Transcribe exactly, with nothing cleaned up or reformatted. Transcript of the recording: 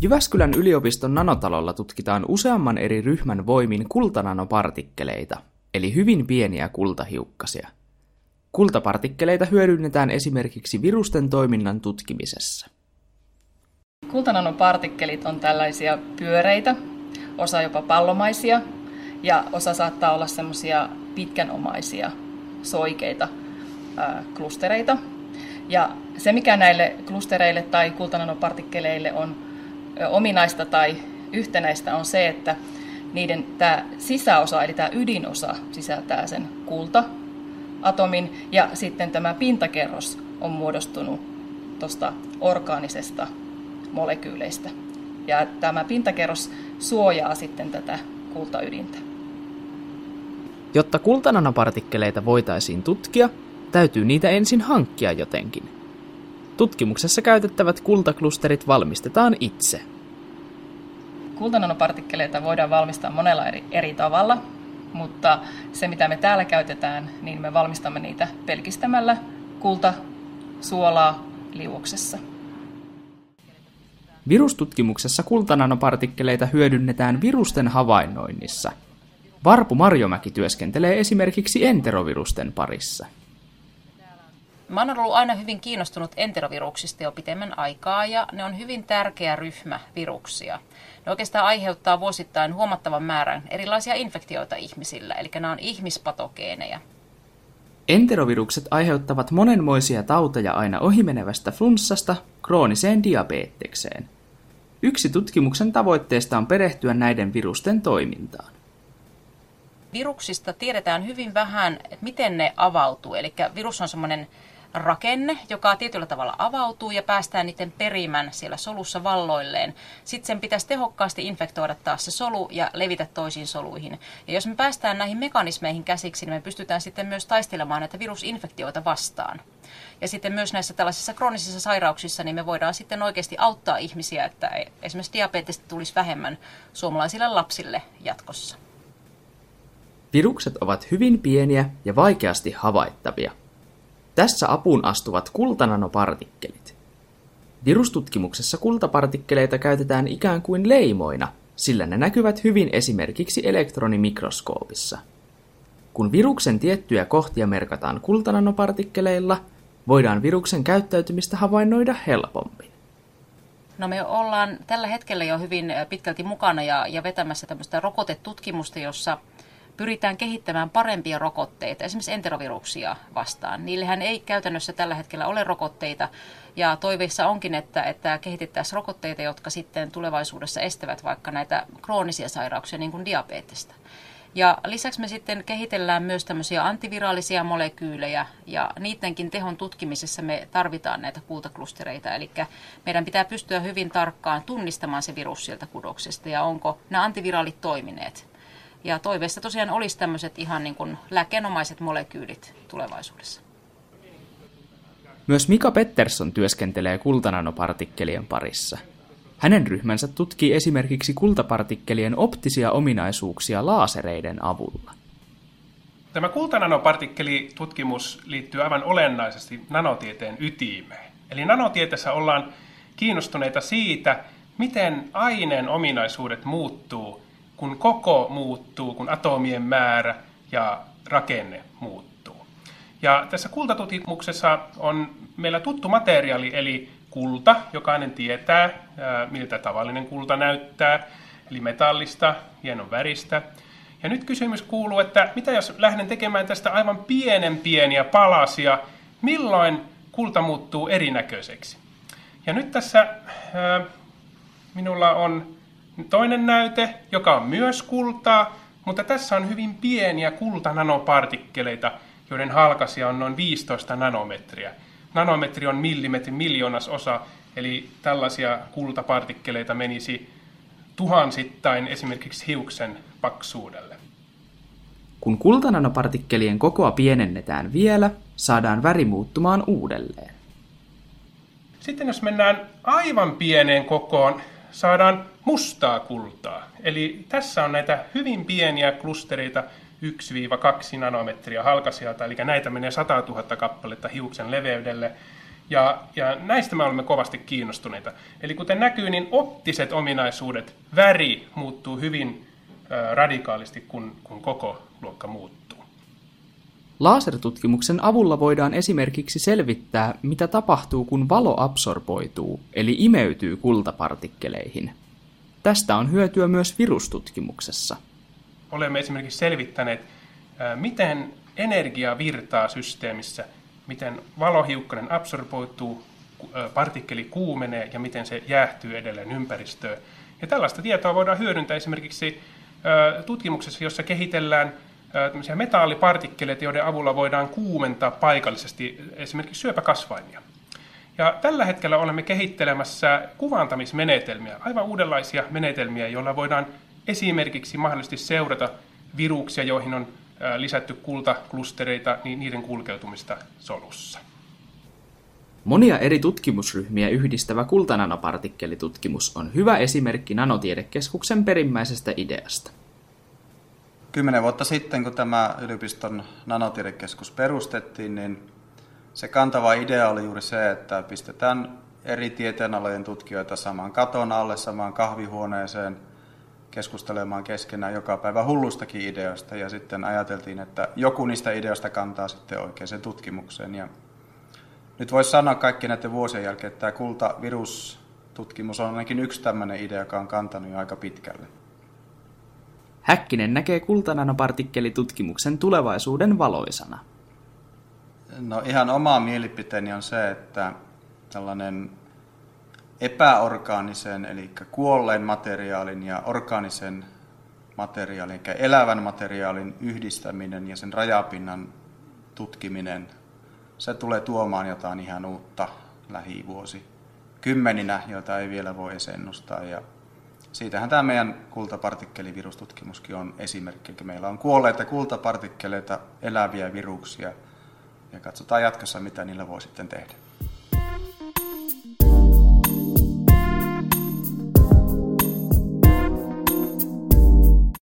Jyväskylän yliopiston nanotalolla tutkitaan useamman eri ryhmän voimin kultananopartikkeleita, eli hyvin pieniä kultahiukkasia. Kultapartikkeleita hyödynnetään esimerkiksi virusten toiminnan tutkimisessa. Kultananopartikkelit on tällaisia pyöreitä, osa jopa pallomaisia ja osa saattaa olla semmoisia pitkänomaisia soikeita ää, klustereita. Ja se, mikä näille klustereille tai kultananopartikkeleille on ominaista tai yhtenäistä, on se, että niiden tämä sisäosa, eli tämä ydinosa, sisältää sen kulta-atomin, ja sitten tämä pintakerros on muodostunut tuosta orgaanisesta molekyyleistä. Ja tämä pintakerros suojaa sitten tätä kultaydintä. Jotta kultananopartikkeleita voitaisiin tutkia, täytyy niitä ensin hankkia jotenkin. Tutkimuksessa käytettävät kultaklusterit valmistetaan itse. Kultananopartikkeleita voidaan valmistaa monella eri, eri tavalla, mutta se mitä me täällä käytetään, niin me valmistamme niitä pelkistämällä kultasuolaa liuoksessa. Virustutkimuksessa kultananopartikkeleita hyödynnetään virusten havainnoinnissa. Varpu Marjomäki työskentelee esimerkiksi enterovirusten parissa. Mä oon ollut aina hyvin kiinnostunut enteroviruksista jo pitemmän aikaa, ja ne on hyvin tärkeä ryhmä viruksia. Ne oikeastaan aiheuttaa vuosittain huomattavan määrän erilaisia infektioita ihmisillä, eli nämä on ihmispatogeeneja. Enterovirukset aiheuttavat monenmoisia tauteja aina ohimenevästä flunssasta krooniseen diabetekseen. Yksi tutkimuksen tavoitteesta on perehtyä näiden virusten toimintaan. Viruksista tiedetään hyvin vähän, että miten ne avautuu. Eli virus on semmoinen rakenne, joka tietyllä tavalla avautuu ja päästään niiden perimän siellä solussa valloilleen. Sitten sen pitäisi tehokkaasti infektoida taas se solu ja levitä toisiin soluihin. Ja jos me päästään näihin mekanismeihin käsiksi, niin me pystytään sitten myös taistelemaan näitä virusinfektioita vastaan. Ja sitten myös näissä tällaisissa kroonisissa sairauksissa niin me voidaan sitten oikeasti auttaa ihmisiä, että esimerkiksi diabetesta tulisi vähemmän suomalaisille lapsille jatkossa. Virukset ovat hyvin pieniä ja vaikeasti havaittavia. Tässä apuun astuvat kultananopartikkelit. Virustutkimuksessa kultapartikkeleita käytetään ikään kuin leimoina, sillä ne näkyvät hyvin esimerkiksi elektronimikroskoopissa. Kun viruksen tiettyjä kohtia merkataan kultananopartikkeleilla, voidaan viruksen käyttäytymistä havainnoida helpommin. No me ollaan tällä hetkellä jo hyvin pitkälti mukana ja, ja vetämässä tämmöistä rokotetutkimusta, jossa pyritään kehittämään parempia rokotteita, esimerkiksi enteroviruksia vastaan. Niillähän ei käytännössä tällä hetkellä ole rokotteita, ja toiveissa onkin, että, että kehitettäisiin rokotteita, jotka sitten tulevaisuudessa estävät vaikka näitä kroonisia sairauksia, niin kuin diabetesta. Ja lisäksi me sitten kehitellään myös tämmöisiä antiviraalisia molekyylejä, ja niidenkin tehon tutkimisessa me tarvitaan näitä kultaklustereita, eli meidän pitää pystyä hyvin tarkkaan tunnistamaan se virus sieltä kudoksesta, ja onko nämä antiviraalit toimineet. Ja toiveessa tosiaan olisi tämmöiset ihan niin kuin lääkenomaiset molekyylit tulevaisuudessa. Myös Mika Pettersson työskentelee kultananopartikkelien parissa. Hänen ryhmänsä tutkii esimerkiksi kultapartikkelien optisia ominaisuuksia laasereiden avulla. Tämä kultananopartikkelitutkimus liittyy aivan olennaisesti nanotieteen ytimeen. Eli nanotieteessä ollaan kiinnostuneita siitä, miten aineen ominaisuudet muuttuu, kun koko muuttuu, kun atomien määrä ja rakenne muuttuu. Ja tässä kultatutkimuksessa on meillä tuttu materiaali, eli kulta. Jokainen tietää, miltä tavallinen kulta näyttää, eli metallista, hienon väristä. Ja nyt kysymys kuuluu, että mitä jos lähden tekemään tästä aivan pienen pieniä palasia, milloin kulta muuttuu erinäköiseksi? Ja nyt tässä minulla on toinen näyte, joka on myös kultaa, mutta tässä on hyvin pieniä kultananopartikkeleita, joiden halkaisija on noin viisitoista nanometriä. Nanometri on millimetrin miljoonasosa, eli tällaisia kultapartikkeleita menisi tuhansittain esimerkiksi hiuksen paksuudelle. Kun kultananopartikkelien kokoa pienennetään vielä, saadaan väri muuttumaan uudelleen. Sitten jos mennään aivan pieneen kokoon, saadaan mustaa kultaa. Eli tässä on näitä hyvin pieniä klustereita, yksi kaksi nanometriä halkaisijalta, eli näitä menee sata tuhatta kappaletta hiuksen leveydelle. Ja, ja näistä me olemme kovasti kiinnostuneita. Eli kuten näkyy, niin optiset ominaisuudet, väri muuttuu hyvin ä, radikaalisti, kun, kun koko luokka muuttuu. Lasertutkimuksen avulla voidaan esimerkiksi selvittää, mitä tapahtuu, kun valo absorboituu, eli imeytyy kultapartikkeleihin. Tästä on hyötyä myös virustutkimuksessa. Olemme esimerkiksi selvittäneet, miten energia virtaa systeemissä, miten valohiukkanen absorboituu, partikkeli kuumenee ja miten se jäähtyy edelleen ympäristöön. Ja tällaista tietoa voidaan hyödyntää esimerkiksi tutkimuksessa, jossa kehitellään tämmöisiä metallipartikkeleita, joiden avulla voidaan kuumentaa paikallisesti esimerkiksi syöpäkasvaimia. Ja tällä hetkellä olemme kehittelemässä kuvaantamismenetelmiä, aivan uudenlaisia menetelmiä, joilla voidaan esimerkiksi mahdollisesti seurata viruksia, joihin on lisätty kultaklustereita, niin niiden kulkeutumista solussa. Monia eri tutkimusryhmiä yhdistävä kultananopartikkelitutkimus on hyvä esimerkki Nanotiedekeskuksen perimmäisestä ideasta. Kymmenen vuotta sitten, kun tämä yliopiston nanotiedekeskus perustettiin, niin se kantava idea oli juuri se, että pistetään eri tieteenalojen tutkijoita saman katon alle, samaan kahvihuoneeseen, keskustelemaan keskenään joka päivä hullustakin ideoista. Ja sitten ajateltiin, että joku niistä ideoista kantaa sitten oikeaan tutkimukseen. Ja nyt voisi sanoa kaikki näiden vuosien jälkeen, että tämä kultavirustutkimus on ainakin yksi tämmöinen idea, joka on kantanut jo aika pitkälle. Häkkinen näkee kultananopartikkelitutkimuksen tulevaisuuden valoisana. No ihan oma mielipiteeni on se, että tällainen epäorgaanisen, eli kuolleen materiaalin ja orgaanisen materiaalin, eli elävän materiaalin yhdistäminen ja sen rajapinnan tutkiminen, se tulee tuomaan jotain ihan uutta lähivuosi kymmeninä, joita ei vielä voi edes ennustaa. Ja siitähän tämä meidän kultapartikkelivirustutkimuskin on esimerkki. Meillä on kuolleita kultapartikkeleita, eläviä viruksia, ja katsotaan jatkossa, mitä niillä voi sitten tehdä.